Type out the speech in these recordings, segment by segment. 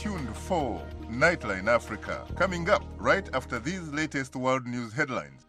tuned for Nightline Africa, coming up right after these latest world news headlines.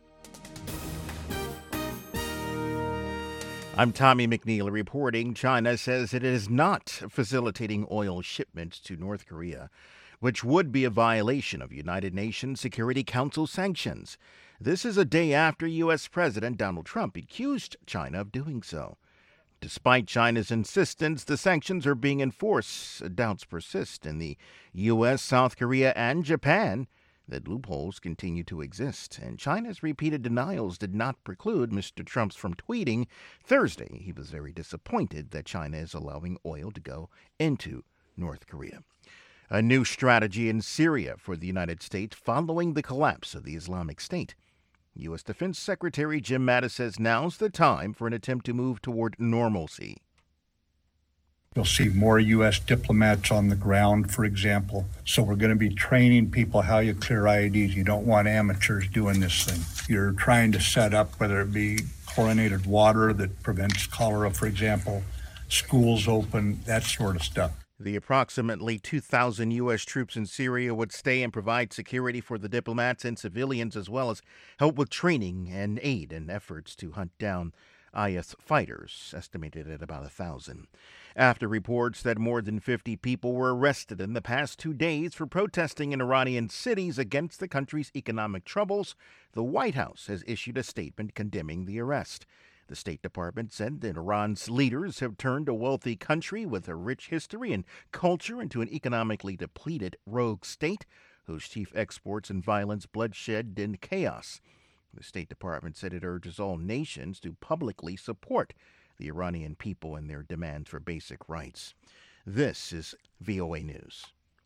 I'm Tommy McNeil reporting. China says it is not facilitating oil shipments to North Korea, which would be a violation of United Nations Security Council sanctions. This is a day after U.S. President Donald Trump accused China of doing so. Despite China's insistence, the sanctions are being enforced. Doubts persist in the U.S., South Korea, and Japan that loopholes continue to exist, and China's repeated denials did not preclude Mr. Trump from tweeting Thursday he was very disappointed that China is allowing oil to go into North Korea. A new strategy in Syria for the United States following the collapse of the Islamic State. U.S. Defense Secretary Jim Mattis says now's the time for an attempt to move toward normalcy. You'll see more U.S. diplomats on the ground, for example. So we're going to be training people how you clear IEDs. You don't want amateurs doing this thing. You're trying to set up, whether it be chlorinated water that prevents cholera, for example, schools open, that sort of stuff. The approximately 2,000 U.S. troops in Syria would stay and provide security for the diplomats and civilians, as well as help with training and aid in efforts to hunt down IS fighters, estimated at about 1,000. After reports that more than 50 people were arrested in the past 2 days for protesting in Iranian cities against the country's economic troubles, the White House has issued a statement condemning the arrest. The State Department said that Iran's leaders have turned a wealthy country with a rich history and culture into an economically depleted rogue state whose chief exports in violence, bloodshed, and chaos. The State Department said it urges all nations to publicly support the Iranian people in their demands for basic rights. This is VOA News.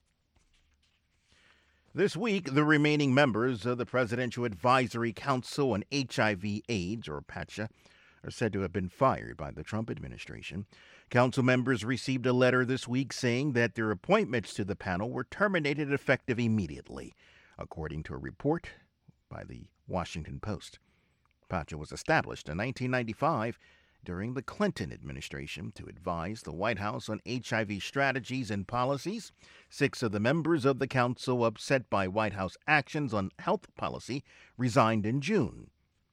This week, the remaining members of the Presidential Advisory Council on HIV/AIDS, or PACHA, are said to have been fired by the Trump administration. Council members received a letter this week saying that their appointments to the panel were terminated effective immediately, according to a report by the Washington Post. PACHA was established in 1995 during the Clinton administration to advise the White House on HIV strategies and policies. 6 of the members of the council, upset by White House actions on health policy, resigned in June.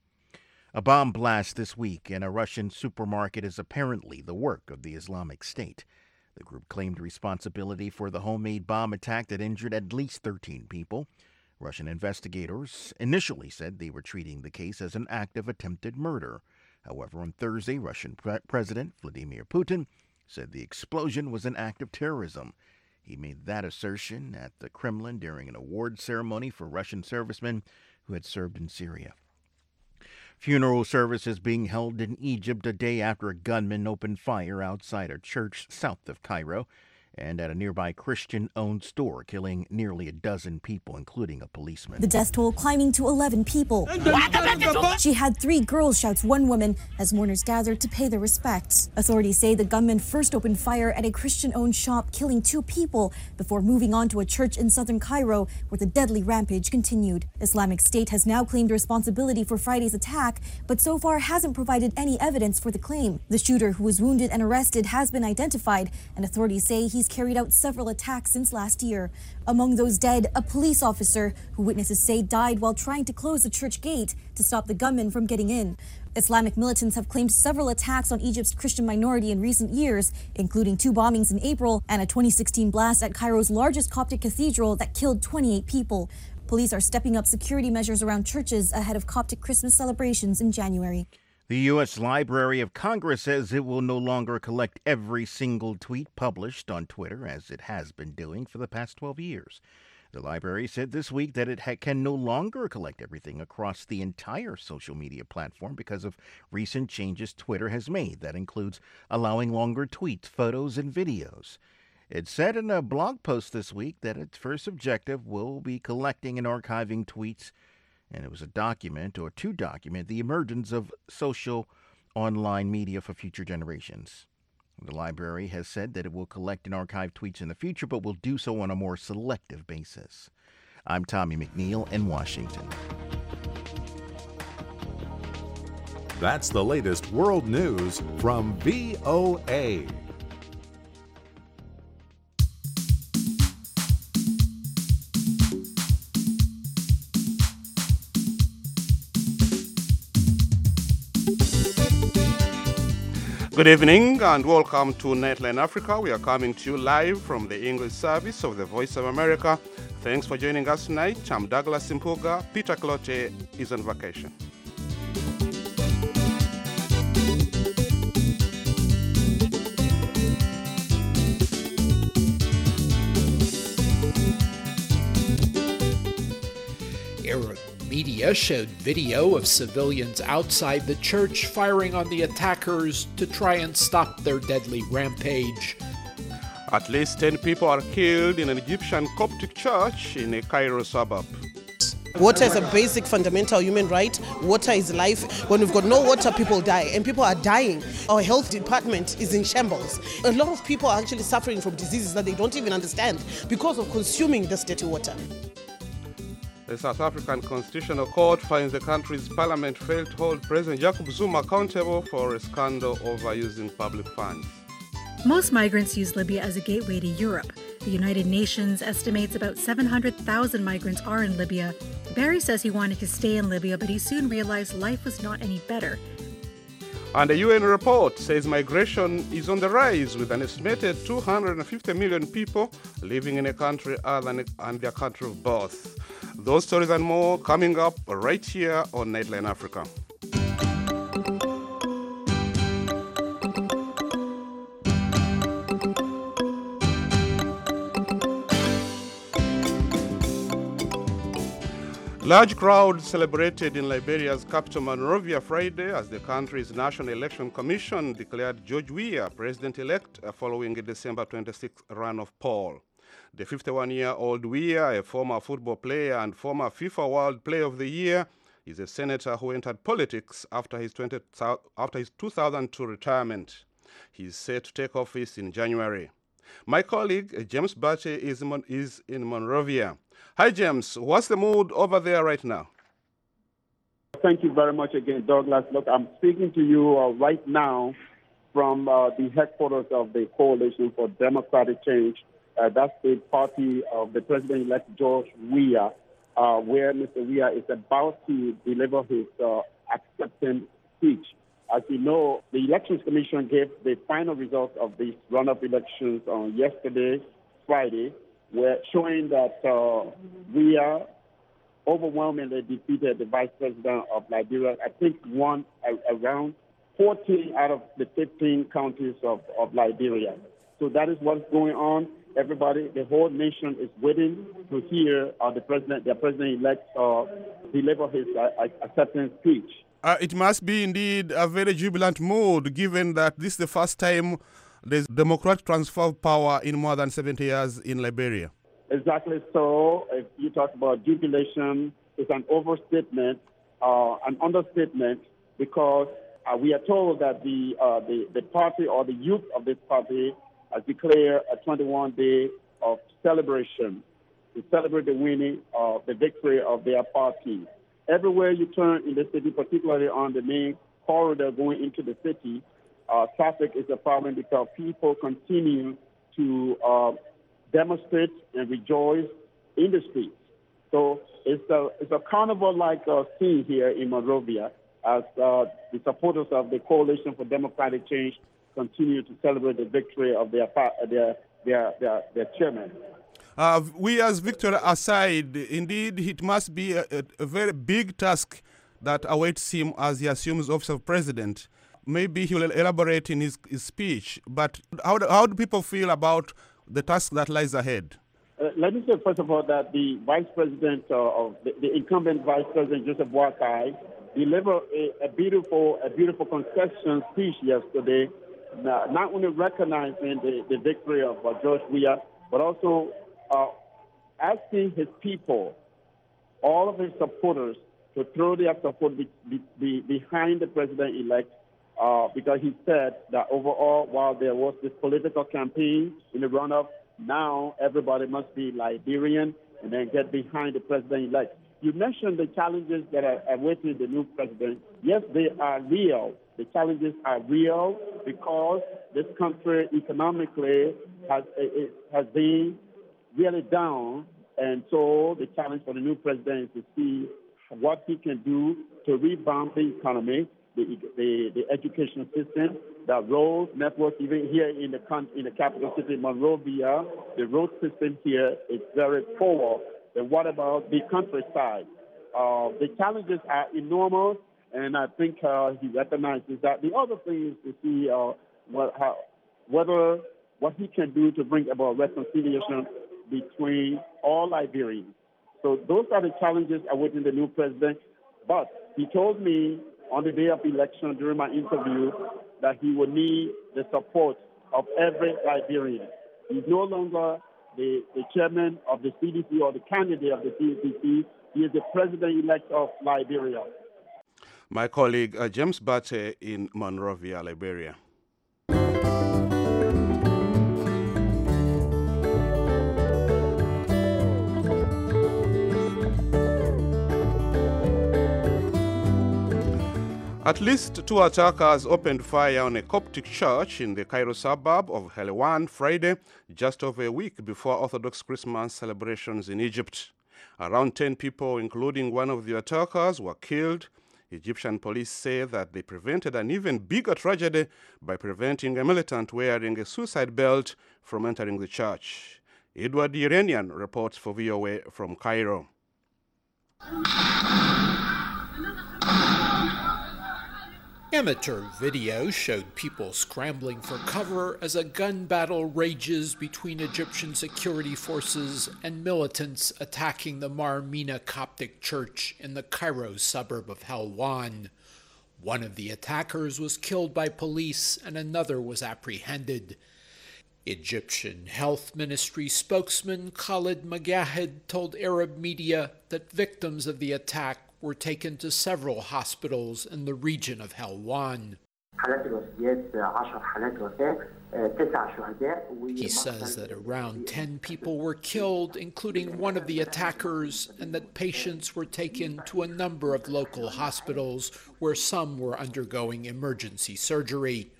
A bomb blast this week in a Russian supermarket is apparently the work of the Islamic State. The group claimed responsibility for the homemade bomb attack that injured at least 13 people. Russian investigators initially said they were treating the case as an act of attempted murder. However, on Thursday, Russian President Vladimir Putin said the explosion was an act of terrorism. He made that assertion at the Kremlin during an award ceremony for Russian servicemen who had served in Syria. Funeral services being held in Egypt a day after a gunman opened fire outside a church south of Cairo and at a nearby Christian-owned store, killing nearly a dozen people, including a policeman. The death toll climbing to 11 people. She had 3 girls, shouts one woman, as mourners gathered to pay their respects. Authorities say the gunman first opened fire at a Christian-owned shop, killing 2 people, before moving on to a church in southern Cairo, where the deadly rampage continued. Islamic State has now claimed responsibility for Friday's attack, but so far hasn't provided any evidence for the claim. The shooter, who was wounded and arrested, has been identified, and authorities say he's carried out several attacks since last year. Among those dead, a police officer who witnesses say died while trying to close the church gate to stop the gunman from getting in. Islamic militants have claimed several attacks on Egypt's Christian minority in recent years, including 2 bombings in April and a 2016 blast at Cairo's largest Coptic cathedral that killed 28 people. Police are stepping up security measures around churches ahead of Coptic Christmas celebrations in January. The U.S. Library of Congress says it will no longer collect every single tweet published on Twitter, as it has been doing for the past 12 years. The library said this week that it can no longer collect everything across the entire social media platform because of recent changes Twitter has made. That includes allowing longer tweets, photos, and videos. It said in a blog post this week that its first objective will be collecting and archiving tweets, and it was a document or to document the emergence of social online media for future generations. The library has said that it will collect and archive tweets in the future, but will do so on a more selective basis. I'm Tommy McNeil in Washington. That's the latest world news from VOA. Good evening and welcome to Nightline Africa. We are coming to you live from the English service of the Voice of America. Thanks for joining us tonight. I'm Douglas Impuga. Peter Clote is on vacation. Arab media showed video of civilians outside the church firing on the attackers to try and stop their deadly rampage. At least 10 people are killed in an Egyptian Coptic church in a Cairo suburb. Water is a basic fundamental human right. Water is life. When we've got no water, people die, and people are dying. Our health department is in shambles. A lot of people are actually suffering from diseases that they don't even understand because of consuming this dirty water. The South African Constitutional Court finds the country's parliament failed to hold President Jacob Zuma accountable for a scandal over using public funds. Most migrants use Libya as a gateway to Europe. The United Nations estimates about 700,000 migrants are in Libya. Barry says he wanted to stay in Libya, but he soon realized life was not any better. And a UN report says migration is on the rise, with an estimated 250 million people living in a country other than their country of birth. Those stories and more coming up right here on Nightline Africa. Large crowds celebrated in Liberia's capital Monrovia Friday as the country's National Election Commission declared George Weah president-elect following a December 26th runoff poll. The 51-year-old Weah, a former football player and former FIFA World Player of the Year, is a senator who entered politics after his 2002 retirement. He is set to take office in January. My colleague, James Bache, is in Monrovia. Hi, James. What's the mood over there right now? Thank you very much again, Douglas. Look, I'm speaking to you right now from the headquarters of the Coalition for Democratic Change. That's the party of the President-elect George Weah, where Mr. Weah is about to deliver his acceptance speech. As you know, the Elections Commission gave the final results of these runoff elections on yesterday, Friday, showing that Weah overwhelmingly defeated the Vice President of Liberia. I think won around 14 out of the 15 counties of Liberia. So that is what's going on. Everybody, the whole nation is waiting to hear their president-elect deliver his acceptance speech. It must be indeed a very jubilant mood, given that this is the first time there's democratic transfer of power in more than 70 years in Liberia. Exactly so. If you talk about jubilation, it's an overstatement, an understatement, because we are told that the party or the youth of this party has declared a 21-day of celebration to celebrate the winning of the victory of their party. Everywhere you turn in the city, particularly on the main corridor going into the city, traffic is a problem because people continue to demonstrate and rejoice in the streets. So it's a carnival-like scene here in Monrovia as the supporters of the Coalition for Democratic Change continue to celebrate the victory of their chairman. Weah's victory aside, indeed, it must be a very big task that awaits him as he assumes office of president. Maybe he will elaborate in his speech, but how do people feel about the task that lies ahead? Let me say, first of all, that the vice president the incumbent vice president, Joseph Boakai, delivered a beautiful concession speech yesterday, not only recognizing the victory of George Weah, but also asking his people, all of his supporters, to throw their support behind the president-elect, because he said that overall, while there was this political campaign in the runoff, now everybody must be Liberian and then get behind the president-elect. You mentioned the challenges that are awaiting the new president. Yes, they are real. The challenges are real because this country economically has been really down, and so the challenge for the new president is to see what he can do to rebound the economy the education system, the road network, even here in the capital city, Monrovia, the road system here is very poor. And what about the countryside? The challenges are enormous, and I think he recognizes that. The other thing is to see what he can do to bring about reconciliation between all Liberians. So those are the challenges awaiting the new president. But he told me on the day of election during my interview that he would need the support of every Liberian. He's no longer the chairman of the CDC or the candidate of the CDC. He is the president-elect of Liberia. My colleague James Bate in Monrovia, Liberia. At least 2 attackers opened fire on a Coptic church in the Cairo suburb of Helwan Friday, just over a week before Orthodox Christmas celebrations in Egypt. Around 10 people, including one of the attackers, were killed. Egyptian police say that they prevented an even bigger tragedy by preventing a militant wearing a suicide belt from entering the church. Edward Iranian reports for VOA from Cairo. Amateur video showed people scrambling for cover as a gun battle rages between Egyptian security forces and militants attacking the Mar Mina Coptic Church in the Cairo suburb of Helwan. One of the attackers was killed by police and another was apprehended. Egyptian Health Ministry spokesman Khalid Magahed told Arab media that victims of the attack were taken to several hospitals in the region of Helwan. He says that around 10 people were killed, including one of the attackers, and that patients were taken to a number of local hospitals where some were undergoing emergency surgery.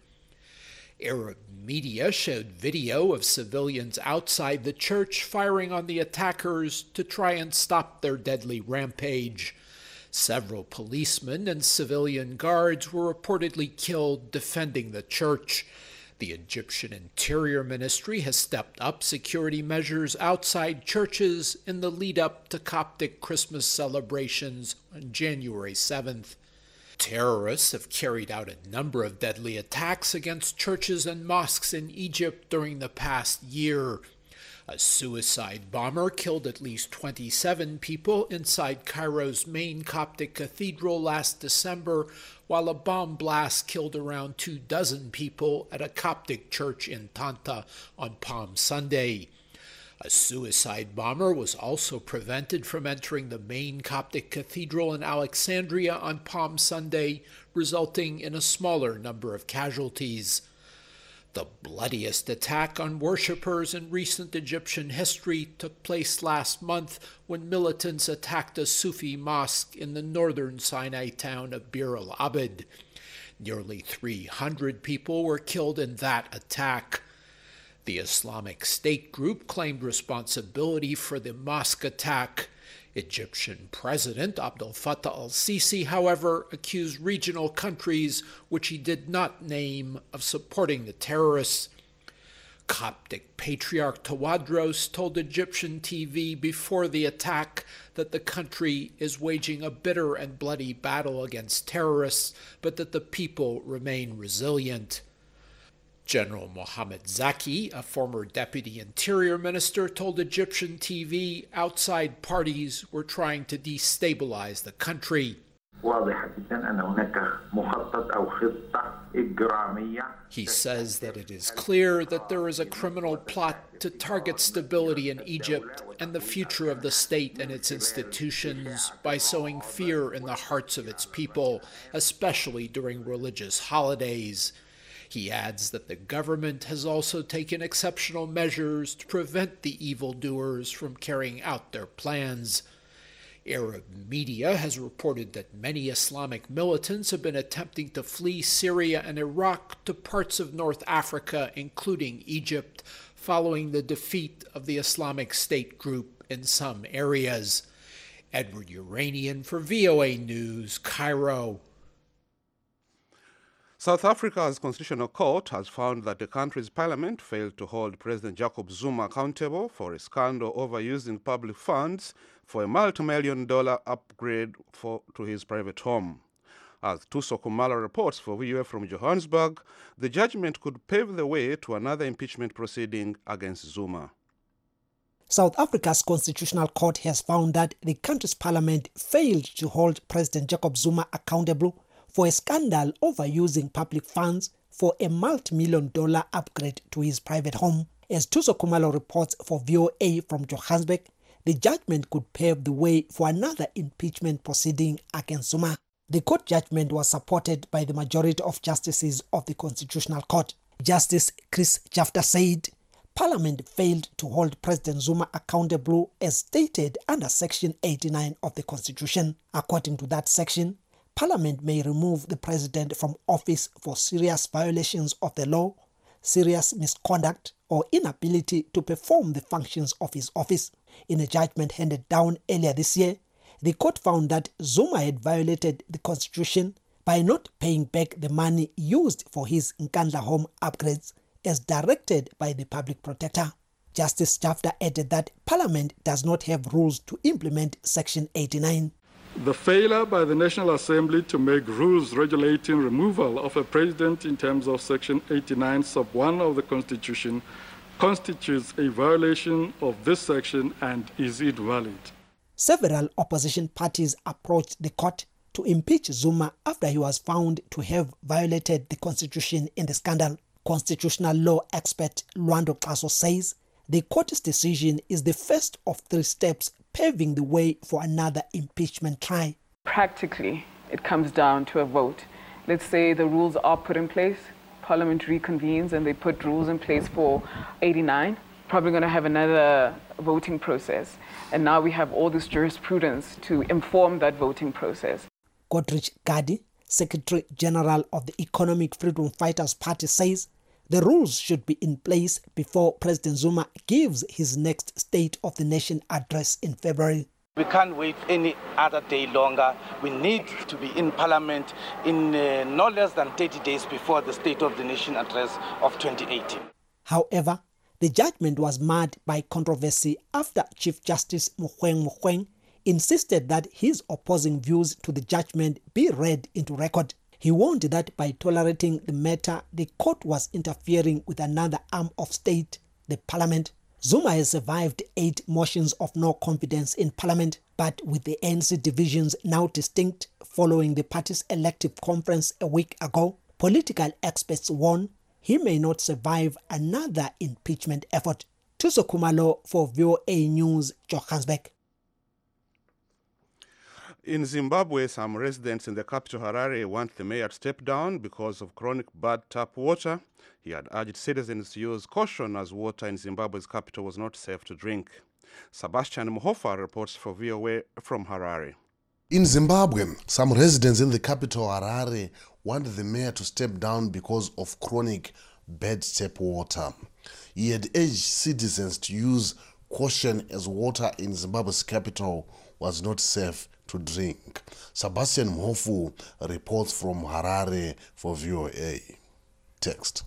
Arab media showed video of civilians outside the church firing on the attackers to try and stop their deadly rampage. Several policemen and civilian guards were reportedly killed defending the church. The Egyptian Interior Ministry has stepped up security measures outside churches in the lead-up to Coptic Christmas celebrations on January 7th. Terrorists have carried out a number of deadly attacks against churches and mosques in Egypt during the past year. A suicide bomber killed at least 27 people inside Cairo's main Coptic cathedral last December, while a bomb blast killed around 24 people at a Coptic church in Tanta on Palm Sunday. A suicide bomber was also prevented from entering the main Coptic cathedral in Alexandria on Palm Sunday, resulting in a smaller number of casualties. The bloodiest attack on worshippers in recent Egyptian history took place last month when militants attacked a Sufi mosque in the northern Sinai town of Bir al-Abid. Nearly 300 people were killed in that attack. The Islamic State group claimed responsibility for the mosque attack. Egyptian President Abdel Fattah al-Sisi, however, accused regional countries, which he did not name, of supporting the terrorists. Coptic Patriarch Tawadros told Egyptian TV before the attack that the country is waging a bitter and bloody battle against terrorists, but that the people remain resilient. General Mohammed Zaki, a former deputy interior minister, told Egyptian TV outside parties were trying to destabilize the country. He says that it is clear that there is a criminal plot to target stability in Egypt and the future of the state and its institutions by sowing fear in the hearts of its people, especially during religious holidays. He adds that the government has also taken exceptional measures to prevent the evildoers from carrying out their plans. Arab media has reported that many Islamic militants have been attempting to flee Syria and Iraq to parts of North Africa, including Egypt, following the defeat of the Islamic State group in some areas. Edward Uranian for VOA News, Cairo. South Africa's Constitutional Court has found that the country's parliament failed to hold President Jacob Zuma accountable for a scandal over using public funds for a multi-million-dollar upgrade to his private home. As Tuso Kumalo reports for VOA from Johannesburg, the judgment could pave the way to another impeachment proceeding against Zuma. South Africa's Constitutional Court has found that the country's parliament failed to hold President Jacob Zuma accountable for a scandal over using public funds for a multi-million-dollar upgrade to his private home. As Tuso Kumalo reports for VOA from Johannesburg, the judgment could pave the way for another impeachment proceeding against Zuma. The court judgment was supported by the majority of justices of the Constitutional Court. Justice Chris Jafta said Parliament failed to hold President Zuma accountable as stated under Section 89 of the Constitution. According to that section, Parliament may remove the President from office for serious violations of the law, serious misconduct, or inability to perform the functions of his office. In a judgment handed down earlier this year, the court found that Zuma had violated the Constitution by not paying back the money used for his Nkandla home upgrades as directed by the public protector. Justice Jafta added that Parliament does not have rules to implement Section 89. The failure by the National Assembly to make rules regulating removal of a president in terms of Section 89 sub 1 of the Constitution constitutes a violation of this section and is invalid. Several opposition parties approached the court to impeach Zuma after he was found to have violated the Constitution in the scandal. Constitutional law expert Lwando Xaso says the court's decision is the first of 3 steps paving the way for another impeachment trial. Practically, it comes down to a vote. Let's say the rules are put in place, Parliament reconvenes and they put rules in place for 89. Probably going to have another voting process. And now we have all this jurisprudence to inform that voting process. Godrich Gadi, Secretary General of the Economic Freedom Fighters Party, says the rules should be in place before President Zuma gives his next State of the Nation address in February. We can't wait any other day longer. We need to be in Parliament in no less than 30 days before the State of the Nation address of 2018. However, the judgment was marred by controversy after Chief Justice Mogoeng insisted that his opposing views to the judgment be read into record. He warned that by tolerating the matter, the court was interfering with another arm of state, the Parliament. Zuma has survived 8 motions of no confidence in Parliament, but with the ANC divisions now distinct following the party's elective conference a week ago, political experts warn he may not survive another impeachment effort. Tuso Kumalo for VOA News, Johannesburg. In Zimbabwe, some residents in the capital Harare want the mayor to step down because of chronic bad tap water. He had urged citizens to use caution as water in Zimbabwe's capital was not safe to drink. Sebastian Muhofa reports for VOA from Harare. In Zimbabwe, some residents in the capital Harare want the mayor to step down because of chronic bad tap water. He had urged citizens to use caution as water in Zimbabwe's capital was not safe to drink. Sebastian Mhofu reports from Harare for VOA. Text.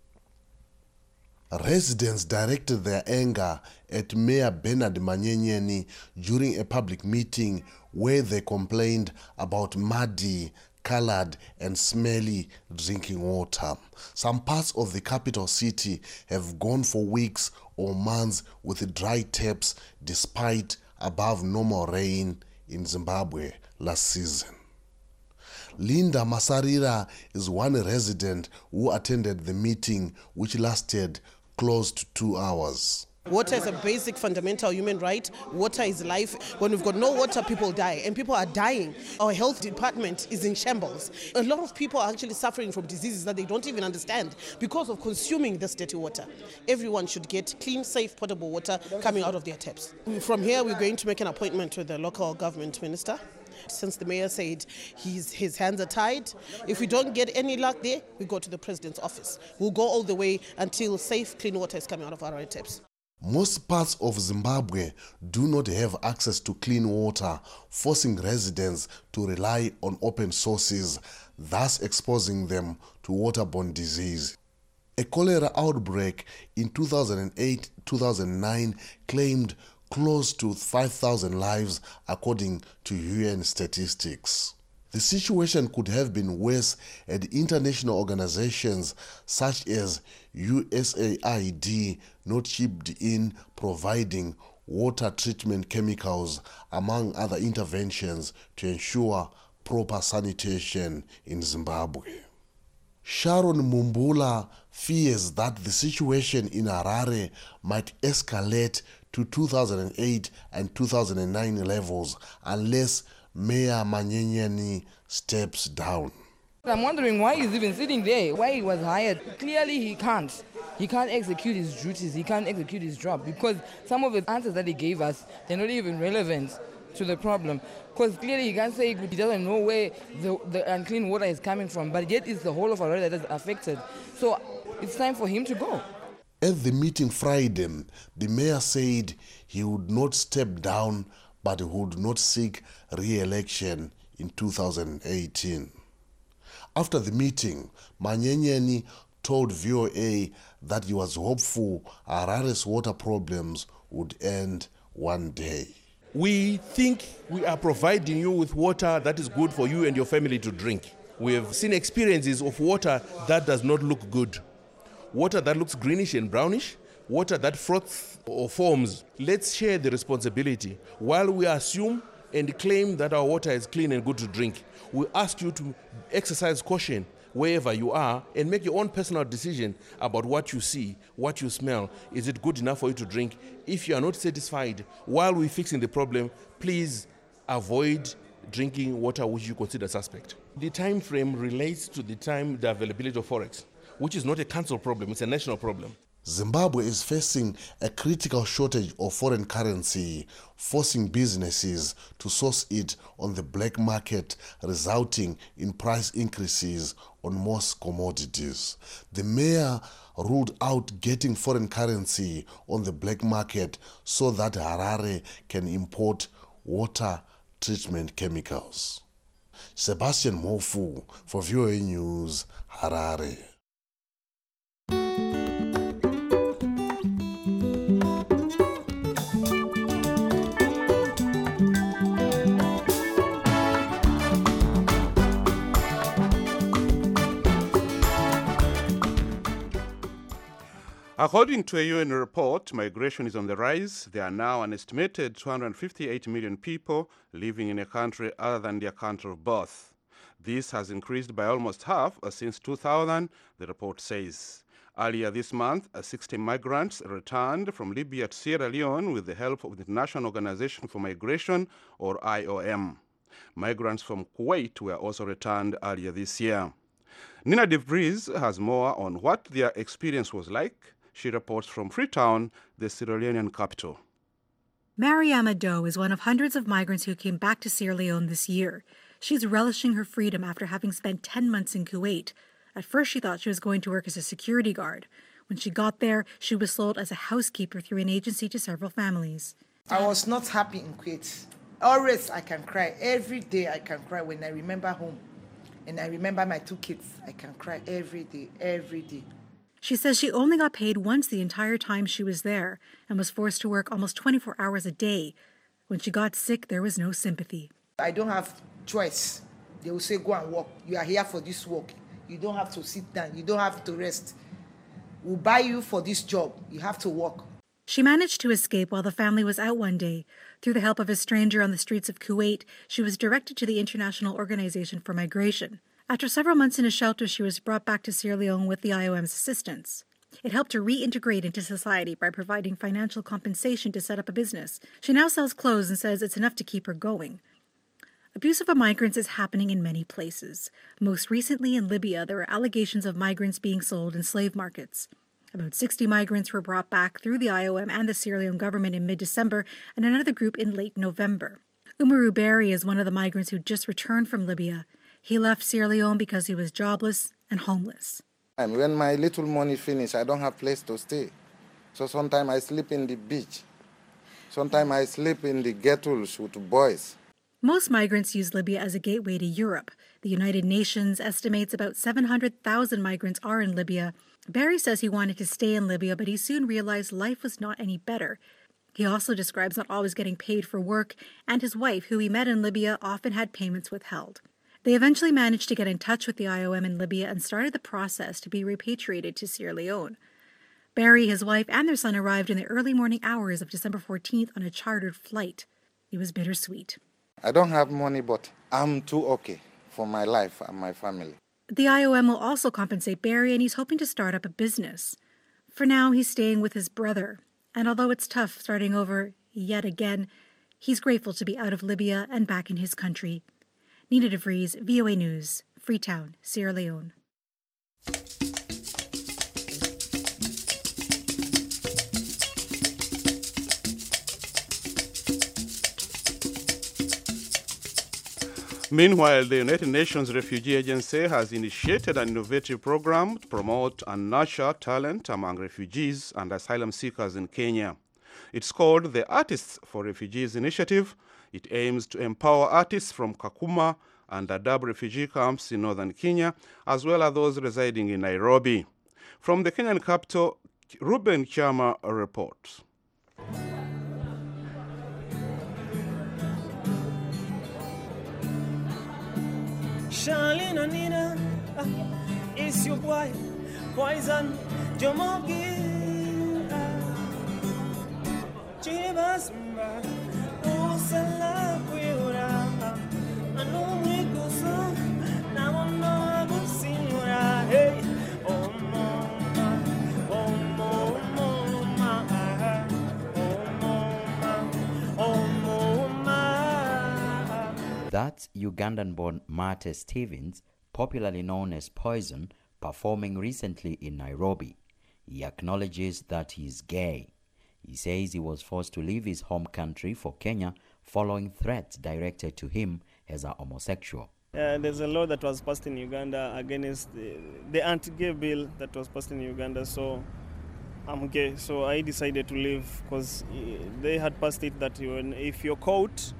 Residents directed their anger at Mayor Bernard Manyenyeni during a public meeting where they complained about muddy, colored and smelly drinking water. Some parts of the capital city have gone for weeks or months with dry taps despite above normal rain in Zimbabwe last season. Linda Masarira is one resident who attended the meeting, which lasted close to 2 hours. Water is a basic fundamental human right. Water is life. When we've got no water, people die, and people are dying. Our health department is in shambles. A lot of people are actually suffering from diseases that they don't even understand because of consuming this dirty water. Everyone should get clean, safe, potable water coming out of their taps. From here, we're going to make an appointment with the local government minister. Since the mayor said his hands are tied, if we don't get any luck there, we go to the president's office. We'll go all the way until safe, clean water is coming out of our taps. Most parts of Zimbabwe do not have access to clean water, forcing residents to rely on open sources thus exposing them to waterborne disease. A cholera outbreak in 2008-2009 claimed close to 5,000 lives according to UN statistics. The situation could have been worse had international organizations such as USAID not chipped in providing water treatment chemicals among other interventions to ensure proper sanitation in Zimbabwe. Sharon Mumbula fears that the situation in Harare might escalate to 2008 and 2009 levels unless Mayor Manyenyane steps down. I'm wondering why he's even sitting there, why he was hired. Clearly he can't. He can't execute his duties, he can't execute his job because some of the answers that he gave us, they're not even relevant to the problem. Because clearly he can't say he doesn't know where the unclean water is coming from, but yet it's the whole of Harare that is affected. So it's time for him to go. At the meeting Friday, the mayor said he would not step down, but he would not seek re-election in 2018. After the meeting, Manyenyane told VOA that he was hopeful Harare's water problems would end one day. We think we are providing you with water that is good for you and your family to drink. We have seen experiences of water that does not look good. Water that looks greenish and brownish, water that froths or foams. Let's share the responsibility. While we assume and claim that our water is clean and good to drink, we ask you to exercise caution wherever you are and make your own personal decision about what you see, what you smell. Is it good enough for you to drink? If you are not satisfied while we're fixing the problem, please avoid drinking water which you consider suspect. The time frame relates to the availability of forex, which is not a council problem, it's a national problem. Zimbabwe is facing a critical shortage of foreign currency, forcing businesses to source it on the black market, resulting in price increases on most commodities. The mayor ruled out getting foreign currency on the black market so that Harare can import water treatment chemicals. Sebastian Mofu for VOA News, Harare. According to a UN report, migration is on the rise. There are now an estimated 258 million people living in a country other than their country of birth. This has increased by almost half since 2000, the report says. Earlier this month, 60 migrants returned from Libya to Sierra Leone with the help of the International Organization for Migration, or IOM. Migrants from Kuwait were also returned earlier this year. Nina De Vries has more on what their experience was like. She reports from Freetown, the Sierra Leonean capital. Mariama Doe is one of hundreds of migrants who came back to Sierra Leone this year. She's relishing her freedom after having spent 10 months in Kuwait. At first, she thought she was going to work as a security guard. When she got there, she was sold as a housekeeper through an agency to several families. I was not happy in Kuwait. Always I can cry. Every day I can cry when I remember home. And I remember my 2 kids. I can cry every day, every day. She says she only got paid once the entire time she was there and was forced to work almost 24 hours a day. When she got sick, there was no sympathy. I don't have choice. They will say, go and work. You are here for this work. You don't have to sit down. You don't have to rest. We'll buy you for this job. You have to work. She managed to escape while the family was out one day. Through the help of a stranger on the streets of Kuwait, she was directed to the International Organization for Migration. After several months in a shelter, she was brought back to Sierra Leone with the IOM's assistance. It helped her reintegrate into society by providing financial compensation to set up a business. She now sells clothes and says it's enough to keep her going. Abuse of migrants is happening in many places. Most recently in Libya, there were allegations of migrants being sold in slave markets. About 60 migrants were brought back through the IOM and the Sierra Leone government in mid-December, and another group in late November. Umaru Berry is one of the migrants who just returned from Libya. He left Sierra Leone because he was jobless and homeless. When my little money finishes, I don't have place to stay. So sometimes I sleep in the beach. Sometimes I sleep in the ghettos with boys. Most migrants use Libya as a gateway to Europe. The United Nations estimates about 700,000 migrants are in Libya. Barry says he wanted to stay in Libya, but he soon realized life was not any better. He also describes not always getting paid for work, and his wife, who he met in Libya, often had payments withheld. They eventually managed to get in touch with the IOM in Libya and started the process to be repatriated to Sierra Leone. Barry, his wife, and their son arrived in the early morning hours of December 14th on a chartered flight. It was bittersweet. I don't have money, but I'm too okay for my life and my family. The IOM will also compensate Barry, and he's hoping to start up a business. For now, he's staying with his brother. And although it's tough starting over yet again, he's grateful to be out of Libya and back in his country. Nina DeVries, VOA News, Freetown, Sierra Leone. Meanwhile, the United Nations Refugee Agency has initiated an innovative program to promote and nurture talent among refugees and asylum seekers in Kenya. It's called the Artists for Refugees Initiative. It aims to empower artists from Kakuma and Dadaab refugee camps in northern Kenya, as well as those residing in Nairobi. From the Kenyan capital, Ruben Chama reports. Charlene and Nina, it's your boy, Poison, Jomogi, Chivas, Usala, Quira, Anuikusa, Namona, Gusinura, hey, oh, mama, oh, mama, oh, mama. That's Ugandan-born Mate Stevens, popularly known as Poison, performing recently in Nairobi. He acknowledges that he is gay. He says he was forced to leave his home country for Kenya following threats directed to him as a homosexual. There's a law that was passed in Uganda against the anti-gay bill that was passed in Uganda, so I'm gay. So I decided to leave because they had passed it that if you're caught,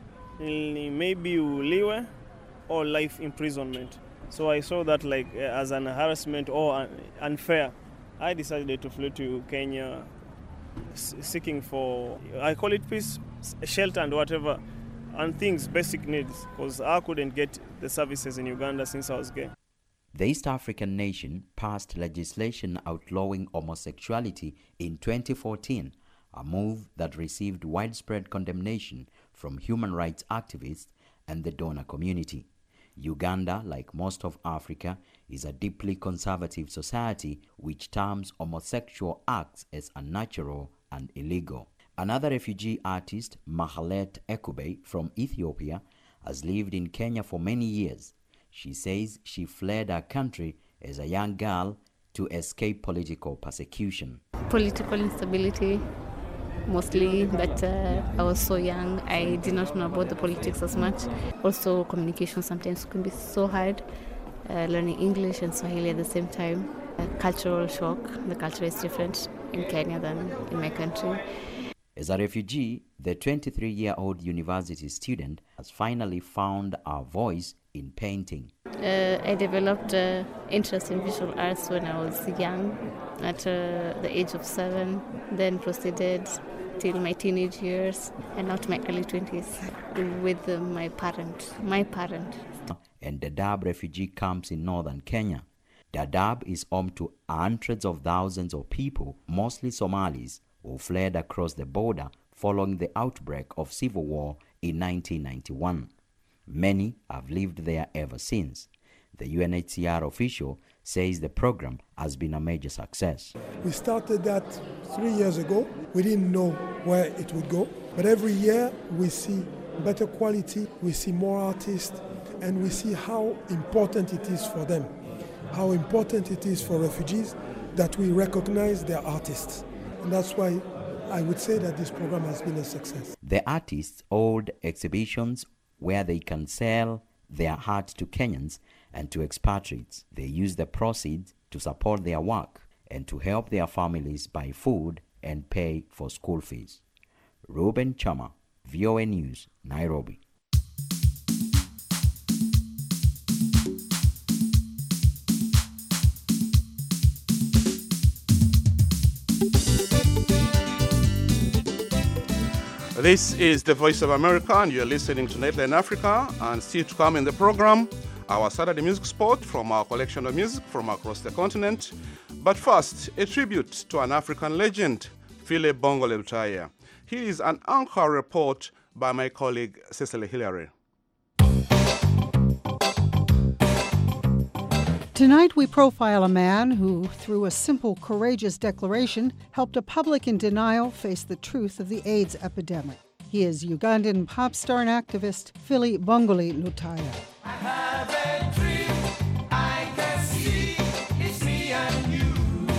maybe you liwe or life imprisonment. So I saw that like as an harassment or unfair. I decided to flee to Kenya seeking for, I call it peace, shelter and whatever, and things, basic needs, because I couldn't get the services in Uganda since I was gay. The East African nation passed legislation outlawing homosexuality in 2014, a move that received widespread condemnation from human rights activists and the donor community. Uganda, like most of Africa, is a deeply conservative society which terms homosexual acts as unnatural and illegal. Another refugee artist, Mahalet Ekube from Ethiopia, has lived in Kenya for many years. She says she fled her country as a young girl to escape political persecution. Political instability, mostly, but I was so young, I did not know about the politics as much. Also, communication sometimes can be so hard, learning English and Swahili at the same time. Cultural shock, the culture is different in Kenya than in my country. As a refugee, the 23-year-old university student has finally found her voice in painting. I developed interest in visual arts when I was young, at the age of 7, then proceeded till my teenage years, and now to my early 20s with my parent. And Dadaab refugee camps in northern Kenya. Dadaab is home to hundreds of thousands of people, mostly Somalis, who fled across the border following the outbreak of civil war in 1991. Many have lived there ever since. The UNHCR official says the program has been a major success. We started that 3 years ago. We didn't know where it would go, but every year we see better quality, we see more artists, and we see how important it is for them, how important it is for refugees that we recognize their artists. And that's why I would say that this program has been a success. The artists hold exhibitions where they can sell their art to Kenyans and to expatriates. They use the proceeds to support their work and to help their families buy food and pay for school fees. Ruben Chama, VOA News, Nairobi. This is the Voice of America, and you're listening to Nightline Africa. And still to come in the program, our Saturday music spot from our collection of music from across the continent. But first, a tribute to an African legend, Philly Bongole Lutaya. Here is an anchor report by my colleague Cecily Hillary. Tonight we profile a man who, through a simple, courageous declaration, helped a public in denial face the truth of the AIDS epidemic. He is Ugandan pop star and activist Philly Bongole Lutaya. I have a dream, I can see, it's me and you.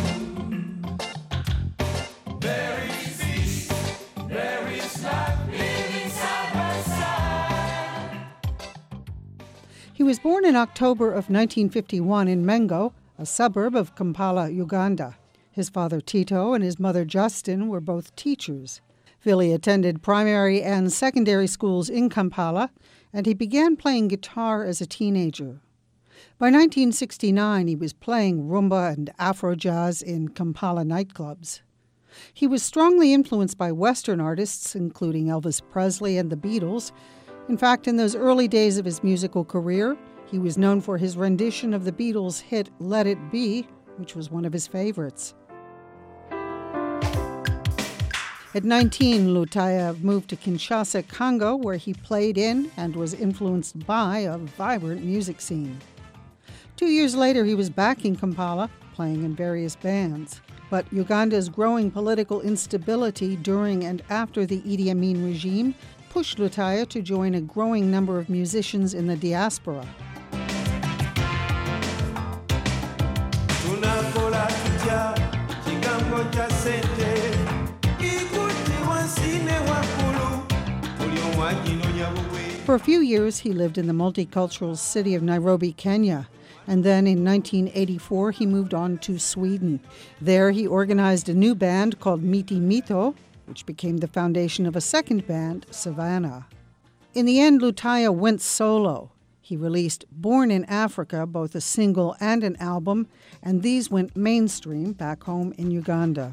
There is peace, there is love, living side by side. He was born in October of 1951 in Mengo, a suburb of Kampala, Uganda. His father Tito and his mother Justin were both teachers. Philly attended primary and secondary schools in Kampala, and he began playing guitar as a teenager. By 1969, he was playing rumba and Afro jazz in Kampala nightclubs. He was strongly influenced by Western artists, including Elvis Presley and the Beatles. In fact, in those early days of his musical career, he was known for his rendition of the Beatles' hit Let It Be, which was one of his favorites. At 19, Lutaya moved to Kinshasa, Congo, where he played in and was influenced by a vibrant music scene. 2 years later, he was back in Kampala, playing in various bands. But Uganda's growing political instability during and after the Idi Amin regime pushed Lutaya to join a growing number of musicians in the diaspora. For a few years, he lived in the multicultural city of Nairobi, Kenya. And then in 1984, he moved on to Sweden. There, he organized a new band called Miti Mito, which became the foundation of a second band, Savannah. In the end, Lutaya went solo. He released Born in Africa, both a single and an album, and these went mainstream back home in Uganda.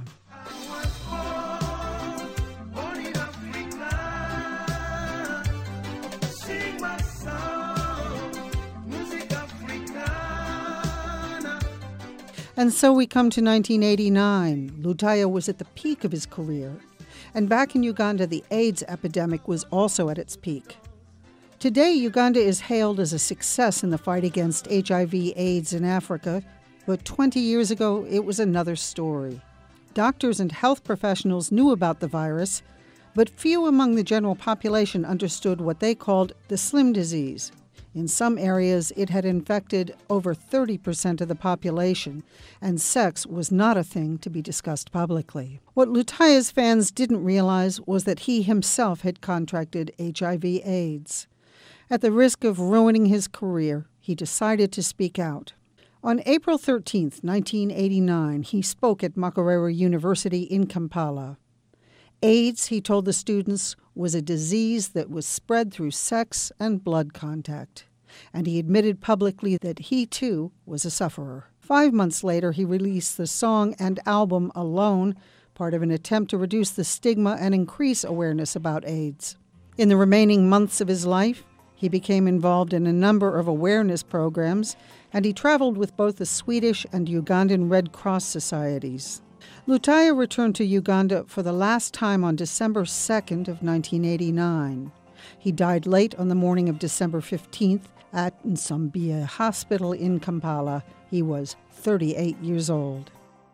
And so we come to 1989. Lutaya was at the peak of his career. And back in Uganda, the AIDS epidemic was also at its peak. Today, Uganda is hailed as a success in the fight against HIV/AIDS in Africa, but 20 years ago, it was another story. Doctors and health professionals knew about the virus, but few among the general population understood what they called the slim disease. In some areas, it had infected over 30% of the population, and sex was not a thing to be discussed publicly. What Lutaya's fans didn't realize was that he himself had contracted HIV/AIDS. At the risk of ruining his career, he decided to speak out. On April 13, 1989, he spoke at Makerere University in Kampala. AIDS, he told the students, was a disease that was spread through sex and blood contact. And he admitted publicly that he, too, was a sufferer. 5 months later, he released the song and album Alone, part of an attempt to reduce the stigma and increase awareness about AIDS. In the remaining months of his life, he became involved in a number of awareness programs, and he traveled with both the Swedish and Ugandan Red Cross societies. Lutaya returned to Uganda for the last time on December 2nd of 1989. He died late on the morning of December 15th at Nsambia Hospital in Kampala. He was 38 years old.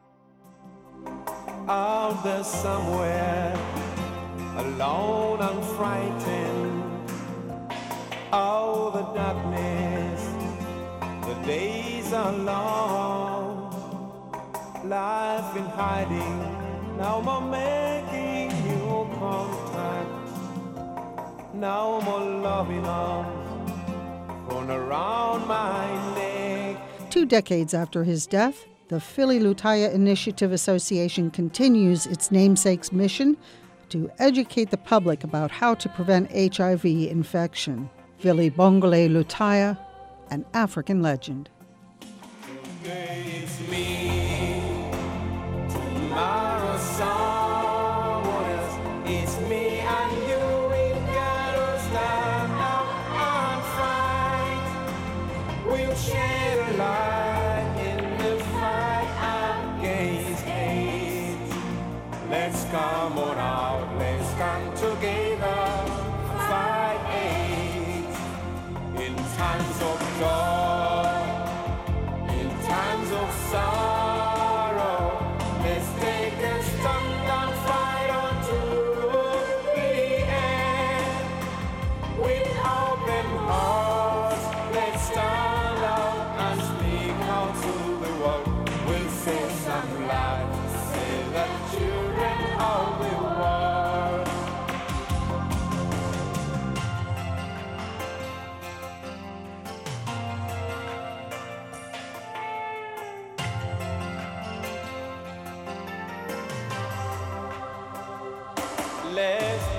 Out there somewhere, alone and frightened, oh, the darkness, the days are long, life in hiding, now more making new contact, now more loving arms thrown around my neck. 2 decades after his death, the Philly Lutaya Initiative Association continues its namesake's mission to educate the public about how to prevent HIV infection. Philly Bongole Lutaya, an African legend. It's me, tomorrow someone else, it's me and you.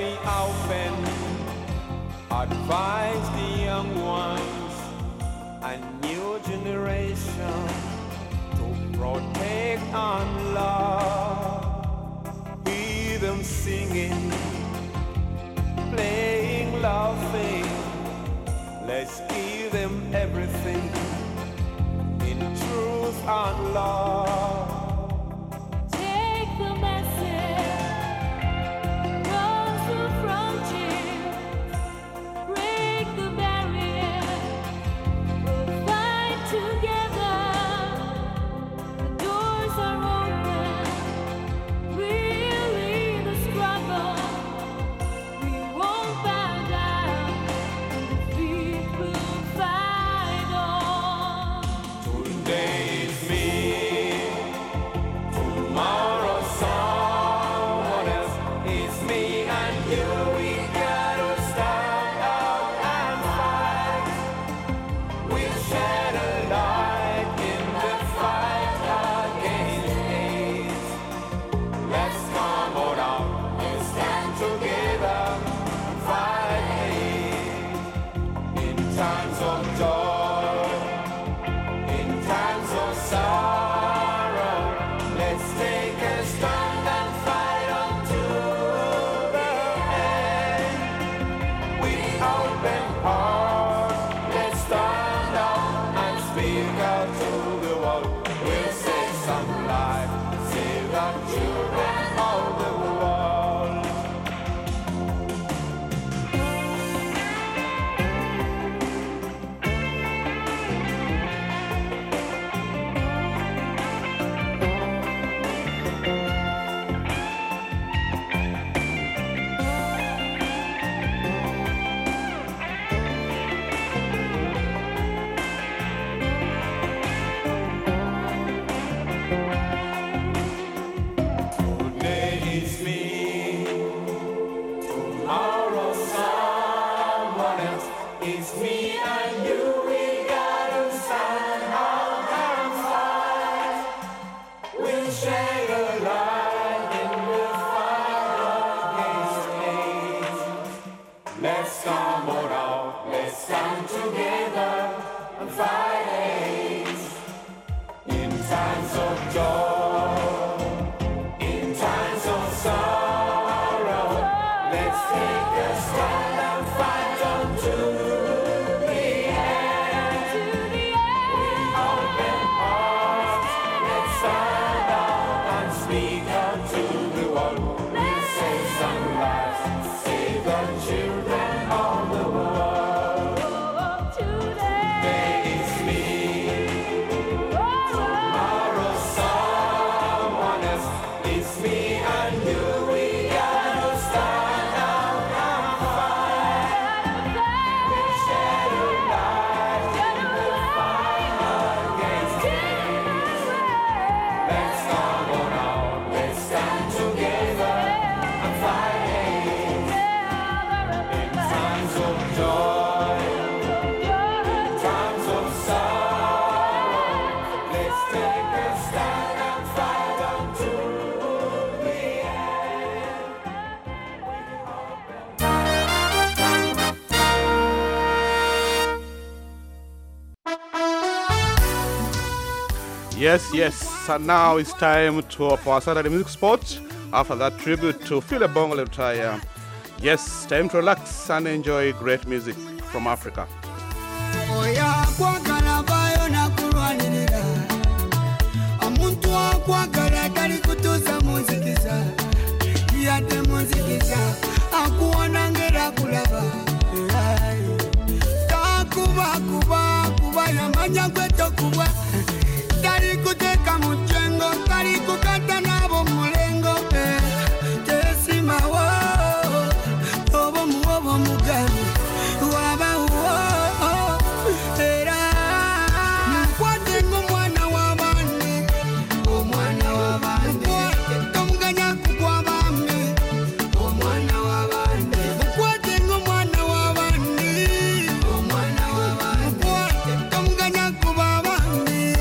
be open, advise the young ones, a new generation to protect and love. Hear them singing, playing, laughing. Let's give them everything in truth and love. Take the message, cross the frontier, break the barrier, we'll fight together. The doors are open, we'll lead the struggle, we won't bow down, and defeat will fight on. Today is me, tomorrow someone else. It's me and you, we gotta stand up and fight. We'll shed a light in the fight against AIDS. Let's come on out and stand together and fight AIDS. In times of joy, in times of sorrow, let's take a stand and fight until the end. With open hearts, let's stand up and speak out to the world. We'll save some life, save the children of the world. Today is me, tomorrow someone else. It's me and you, we gotta stand up and fight. We'll share a light in the fight against AIDS. Let's come on out, let's stand together and fight AIDS. In times of joy, in times of sorrow, let's take a stand and fight until the end. With open hearts, let's stand up and speak out to the world. We'll save some lives, save the children of the world. Today is me, tomorrow someone else. It's me and you, we gotta stand up and fight. We'll shed a light in the fight against AIDS. Let's come on out, let's stand together and fight AIDS. In times of joy, in times of sorrow, let's take a stand and fight until the end. Yes, and now it's time for our Saturday Music Spot. After that tribute to Philip Bongo Lutaya. Yes, time to relax and enjoy great music from Africa. Oya kwagala bayo na kulwanirira omuntu akwagala tali kutuusa munzikiza yadde munzikiza akuwona ngera kulaba takuba yamanya gwe tokuba tali kuteeka mu kyengo tali kukata n'abo mulengo tesimawo oba mugani waba era mukwate ng'omwana w'abandi omwana w'abandi tomuganya kugwa bambi omwana w'abandi mukwate ng'omwana w'abandi omwana w'abandi tomuganya kuba bambi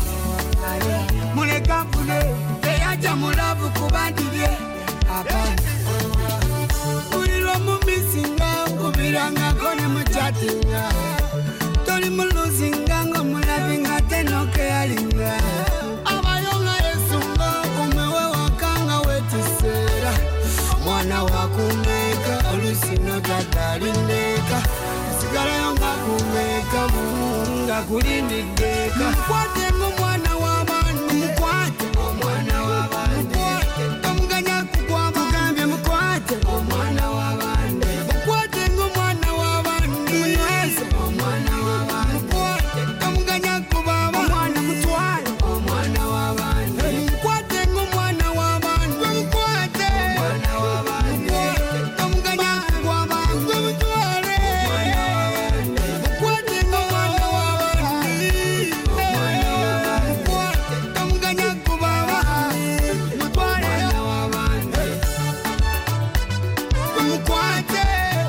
muleka mpune teyaja mulavu kubandibye apana ulirwa mumisinga kubirangako ne muchatinga toli muluzinga ngo mulabinga tenoke yalinga abayonga yesunga kumewe wakanga wetisera mwana wakumeka olusino tatalindeka sigala yonga kumeka munga kulindideka mkwate mwana w'abantu mkwate omwana w'abantu tomuganya kugwa mugambye mkwate omwana w'abantu mkwate ng'omwana w'abantu munyweze omwana w'abantu tomuganya kubaba omwana mutwale omwana w'abantu mkwate ng'omwana w'abantu mkwate omwana w'abantu tomuganya kugwa abantu mutwale omwana w'abantu mkwate ng'omwana w'abantu omwana w'abantu tomuganya kubaba mutwale w'abantu mukwate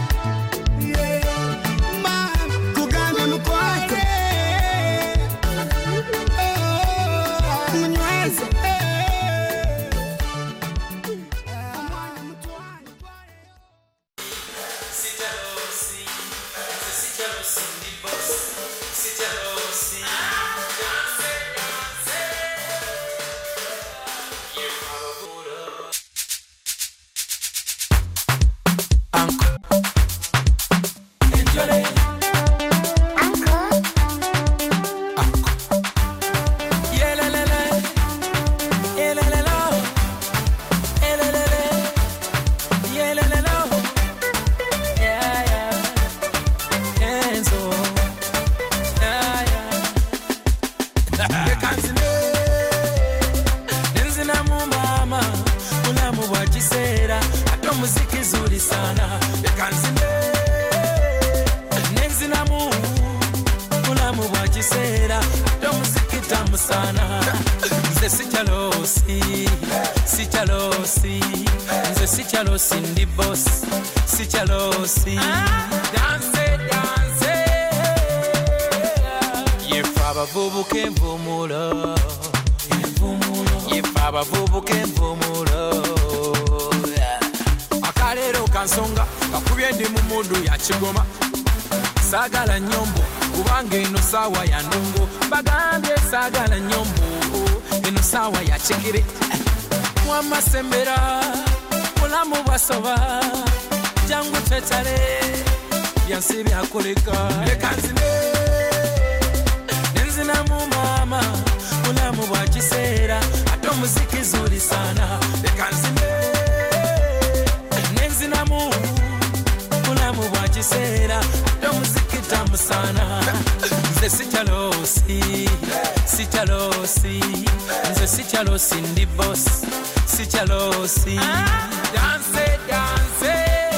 ma kugambe mukwate munyweze Cindy boss, si chalosi. Dance, dance. Ye faba vubu ke mvumulo. Ye faba vubu ke mvumulo. Akalero kansonga, kakubye ndi mu mundu ya Kigoma. Sagala nyombo, kubanga eno sawa ya ndongo. Bagambye sagala nyombo, eno sawa ya Kigere. Mwama sembera. Mulamu basoba jangu tetale byansi byakoleka leka nzine nenzina mu mama mulamu bwa kiseera ate omuziki zuri sana leka nzine nenzina mu mulamu bwa kiseera ate omuziki tamu sana nze si chalosi nze si chalosi ndi boss si chalosi dance dance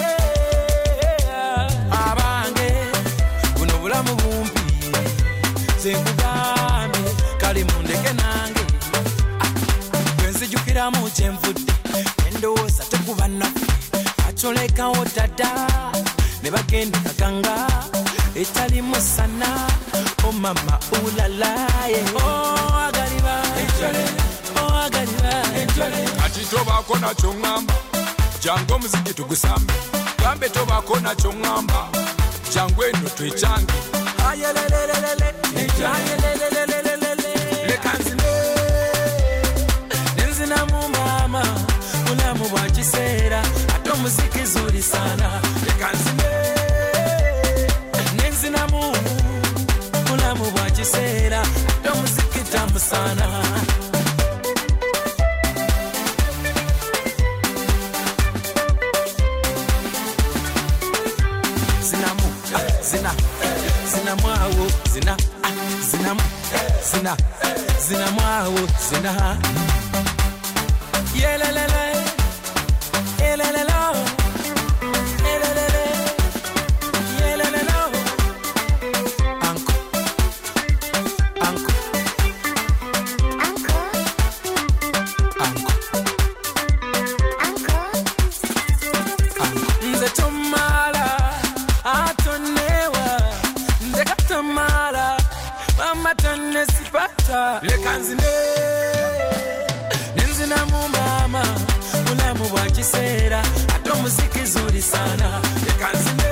abange buno bulamu bumpi zenkugambe kali mundeke nange bwenzijukira mu kyenvudde endowooza tekuba naffe acolekawo dada ne bagenda kaganga etali musana o mama ulalaye o agaliba ati tobako nakyo ŋŋamba jangu omuziki tugusambe gambe tobako nakyo ŋŋamba jangu eno twekyange leka nzine nenzina mu mama mulamu bwa kiseera ate omuziki zuri sana leka nzine nenzina mu mulamu bwa kiseera ate omuziki tamu sana zina mwawo zina yelelele yelelelo yelelele yelelelo anko nze tomala atonewa nze katomala mama tonne sipata leka Lekanzine Nenzina mu mama Mulamu wa kisera Ato muziki zuri sana Lekanzine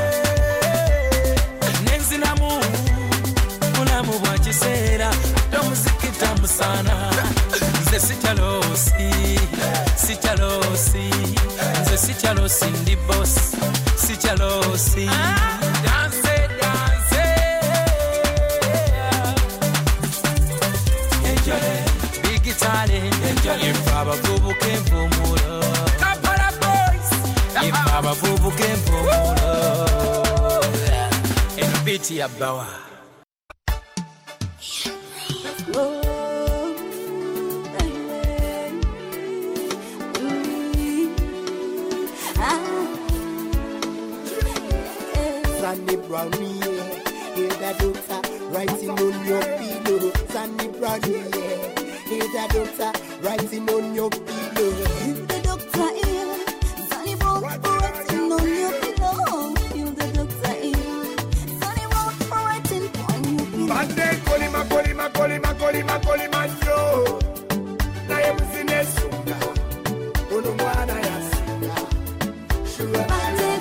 Nenzina mu Mulamu wa kisera Ato muziki tamu sana Nze sichalosi Sichalosi Nze sichalosi ndi boss Sichalosi Dance dance Big talent, Impaba Fubu came for Muro. Kapara boys, Impaba Fubu came for Muro. And Bitty Abawa. Sandy Brownie, hear that doctor writing on your pillow. Sandy Brownie, hear that doctor writing on your pillow. The doctor here, Sunny Brown writing on your pillow. Feel the doctor here, Sunny Brown writing on your pillow. Bande kolima yo. Na yemzine sunga, ono mwana ya singa. Bande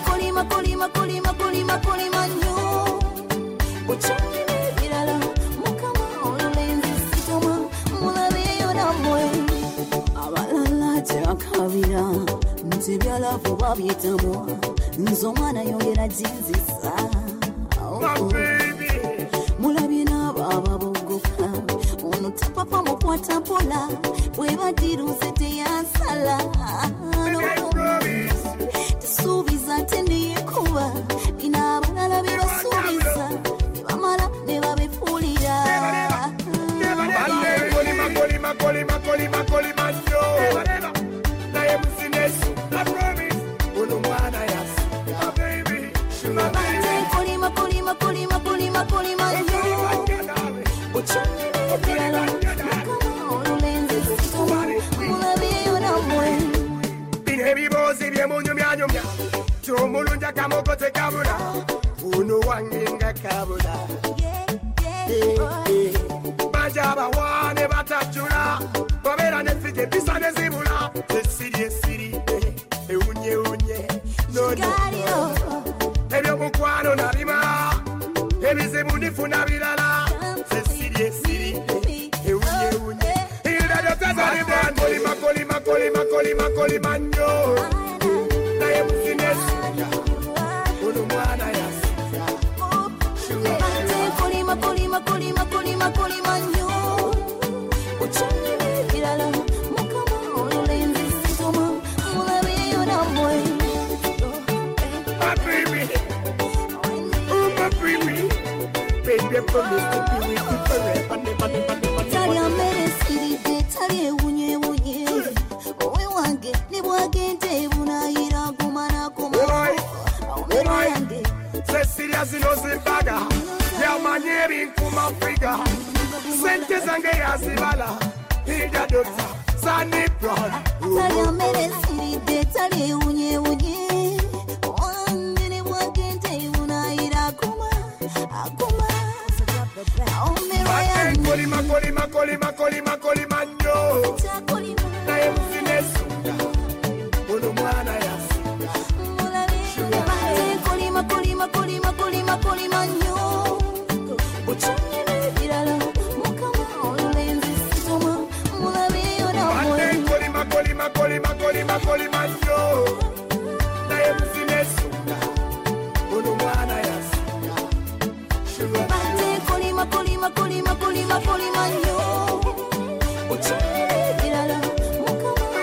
kolima yo. Uchangi birala, mukama olulenzi sitoma, mulabeyo namwe. Abalala terakabira, nti byalafu babyetamu, nzomwana yongera jinzisa. Mulabye n'ababa bogoka, ono tapapa mukwata pola, bwebadiruze teyansala. Tesuubiza tendiyekuba, bina abalala bebasuubiza, nebamala ne babefuulira. Kolima yo. Na yemzine sunga, ono mwana ya singa. Baby, Bande kolima yo. Uchangi birala, mukama olulenzi sitoma, mulabeyo namwe. bine bibozi byemunyumyanyumya. Chomulunja kamoko tekabula. Uno wanginga kabula. Baja bawane batachula. Babera nefike bisa nezibula. Esiri, unye. No. Ebyo mukwano nabimala. Ebizibu nifuna bilala. Esiri, unye. Hilda dotaza ni brand. Kolima nyo. Na yemzine sunga. Uno mwana ya singa. Kolima yo. Uchangi birala, mukama olulenzi sitoma, mulabeyo namwe. My baby. Baby, promise to be with you forever. Tali amere siride, tali ewunye. Owe wange, ne bwagende bunayira kumana kumana. Owe wange. Se serious no zimbaga. Ya manyeri nkuma friga. Sente zange ya zibala. Hilda doctor, Sunny Brown. Tali amere siride, tali ewunye. Wange ne bwagende bunayira kumana. Kolima yo. Na yemzine sunga. Ono mwana ya singa. Kolima yo. Uchangi birala, mukama olulenzi sitoma, mulabeyo namwe. Kolima yo. Na yemzine sunga. Ono mwana ya singa. Kolima yo. Uchangi birala, mukama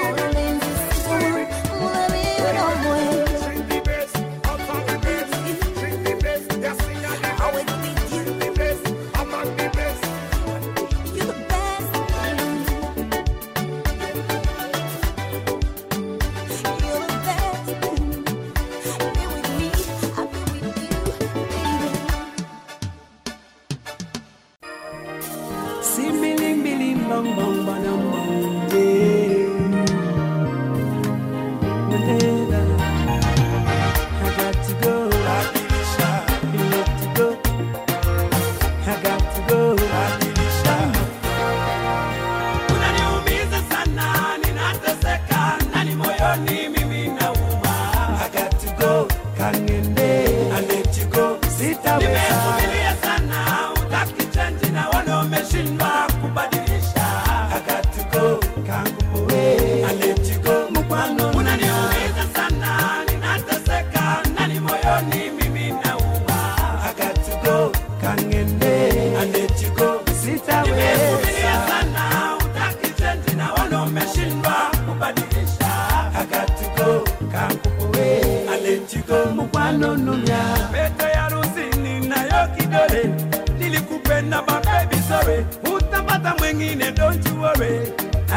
pengine, don't you worry.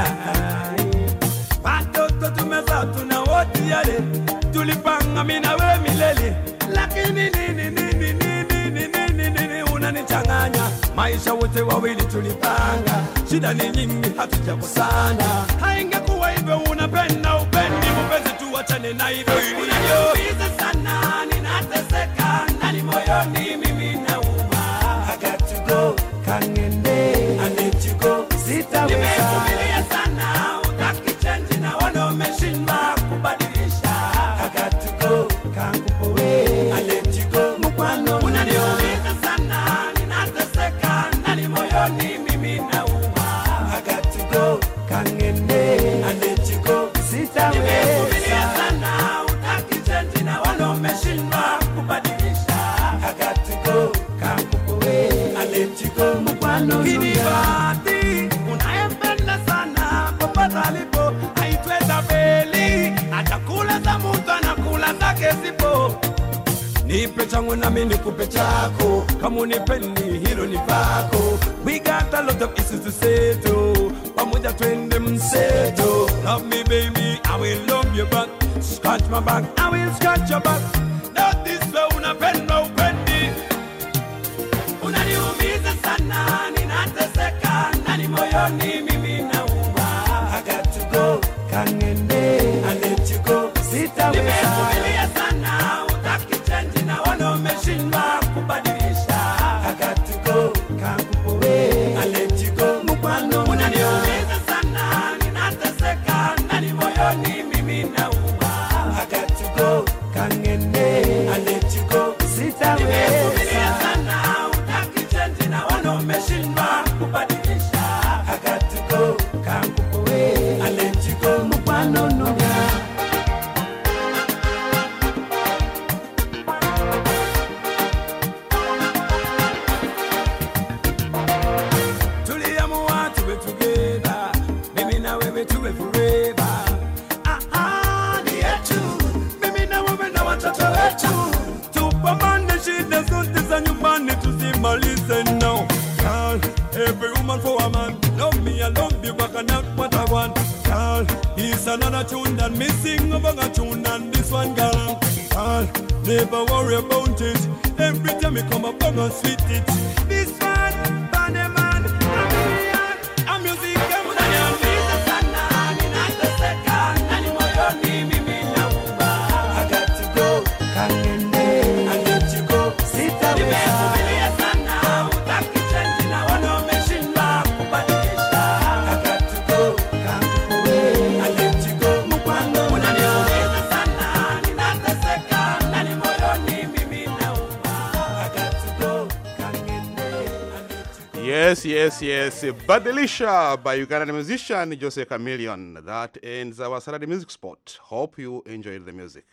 Watoto tumeza tuna wote yale, tulipanga mimi na wewe milele, lakini nini unanichanganya. Maisha wote wawili tulipanga, shida ni nyingi hatujakosana. Haingekuwa hivyo, unapenda upendi, mpenzi tuachane na hivyo. Unaniumiza sana, ninateseka ndani moyoni, mimi nauma. I got to go, kangende, I need to go, sitaweza. Nimevumilia sana, utaki change na wana umeshindwa kubadilisha. I got to go, kangupowe, I let you go, mkwano. Unaniumiza sana, ninateseka ndani moyoni, mimi nauma. I got to go, kangende, I let you go, sitaweza. Nimevumilia sana, utaki change na wana umeshindwa kubadilisha. I got to go, kangupowe, I let you go, mkwano. Kinibati, unayempenda sana, popote alipo, haitweza beli. Atakula za mtu, anakula zake zipo. Nipe changu na mimi nikupe chako, kama unipendi hilo ni pako. We got a lot of issues to settle, pamoja twende mseto. Love me baby, I will love you back. Scratch my back, I will scratch your back. Not this way, unapenda upendi. Unaniumiza sana, ninateseka ndani moyoni, mimi nauma. I got to go, kangende, I let you go, sitaweza. Nimevumilia sana, utaki change na wana umeshindwa kubadilisha. I got to go, kangupowe, I let you go, mkwano. Unaniumiza sana, ninateseka ndani moyoni, mimi nauma. I got to go, kangende, I let you go, sitaweza. Nimevumilia sana, utaki change na wana umeshindwa kubadilisha. I got to go, kangupowe, I let you go, mkwano nuga. Tuliamua tuwe together, mimi na wewe tuwe forever. Ni yetu, mimi na wewe na watoto wetu. Tupambane shida zote za nyumbani tusimalize now. Girl, every woman for a man. Love me and love you back and not what I want. Girl, it's another tune that me sing about a tune and this one girl. Girl, never worry about it. Every time you come up, I'm gonna sweet it. This one, bad man, I'm music. Unaniumiza sana, ninateseka ndani moyoni, mimi nauma. I got to go, kangende, I let you go, sitaweza. Nimevumilia sana, utaki change na wana umeshindwa kubadilisha. I got to go, kangupowe, I let you go, mkwano. Unaniumiza sana, ninateseka ndani moyoni, mimi nauma. I got to go, kangende, I let you go. Yes. Badilisha by Ugandan musician Jose Chameleon. That ends our Saturday music spot. Hope you enjoyed the music.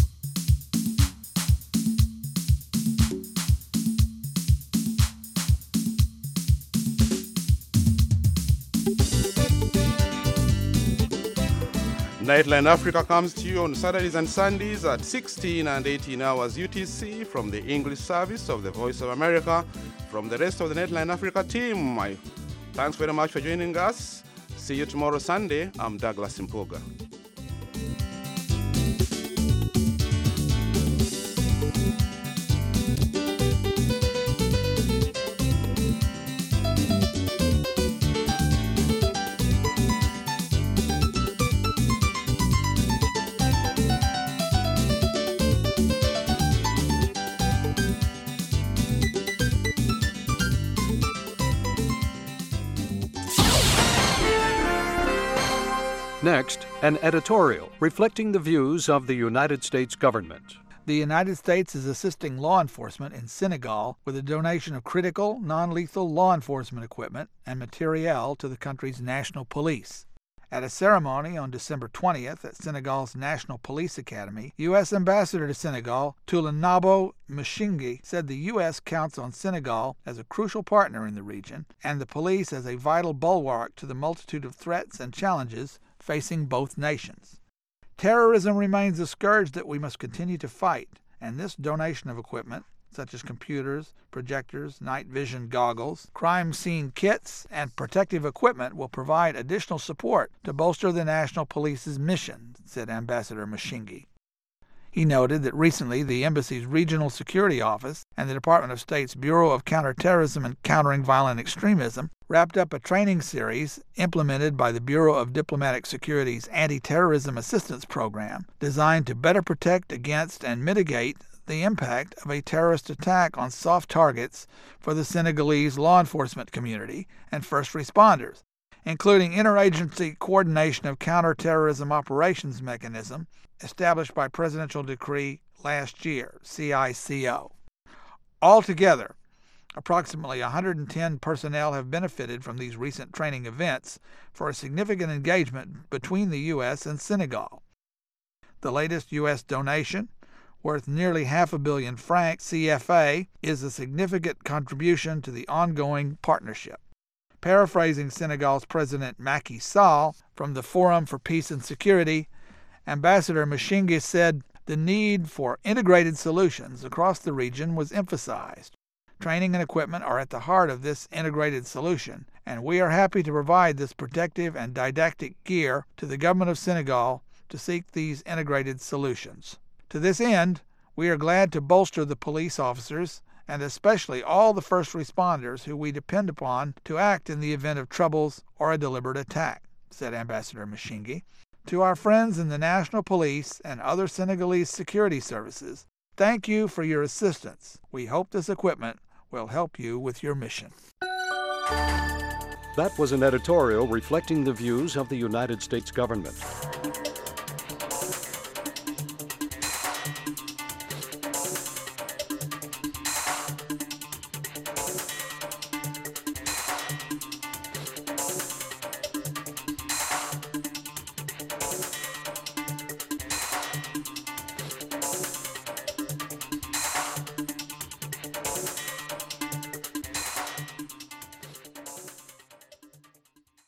Nightline Africa comes to you on Saturdays and Sundays at 16 and 18 hours UTC from the English service of the Voice of America. From the rest of the Nightline Africa team, thanks very much for joining us. See you tomorrow Sunday. I'm Douglas Mpuga. Next, an editorial reflecting the views of the United States government. The United States is assisting law enforcement in Senegal with a donation of critical, non-lethal law enforcement equipment and materiel to the country's national police. At a ceremony on December 20th at Senegal's National Police Academy, U.S. Ambassador to Senegal, Toulanabo Mshingi, said the U.S. counts on Senegal as a crucial partner in the region and the police as a vital bulwark to the multitude of threats and challenges facing both nations. Terrorism remains a scourge that we must continue to fight, and this donation of equipment such as computers, projectors, night vision goggles, crime scene kits, and protective equipment will provide additional support to bolster the National Police's mission, said Ambassador Mashingi. He noted that recently the Embassy's Regional Security Office and the Department of State's Bureau of Counterterrorism and Countering Violent Extremism wrapped up a training series implemented by the Bureau of Diplomatic Security's Anti-Terrorism Assistance Program designed to better protect against and mitigate the impact of a terrorist attack on soft targets for the Senegalese law enforcement community and first responders, including interagency coordination of counterterrorism operations mechanism established by Presidential Decree last year, CICO. Altogether, approximately 110 personnel have benefited from these recent training events for a significant engagement between the U.S. and Senegal. The latest U.S. donation, worth nearly $500 million francs CFA, is a significant contribution to the ongoing partnership. Paraphrasing Senegal's President Macky Sall from the Forum for Peace and Security, Ambassador Mashingi said the need for integrated solutions across the region was emphasized. Training and equipment are at the heart of this integrated solution, and we are happy to provide this protective and didactic gear to the government of Senegal to seek these integrated solutions. To this end, we are glad to bolster the police officers and especially all the first responders who we depend upon to act in the event of troubles or a deliberate attack, said Ambassador Mashingi. To our friends in the National Police and other Senegalese security services, thank you for your assistance. We hope this equipment will help you with your mission. That was an editorial reflecting the views of the United States government.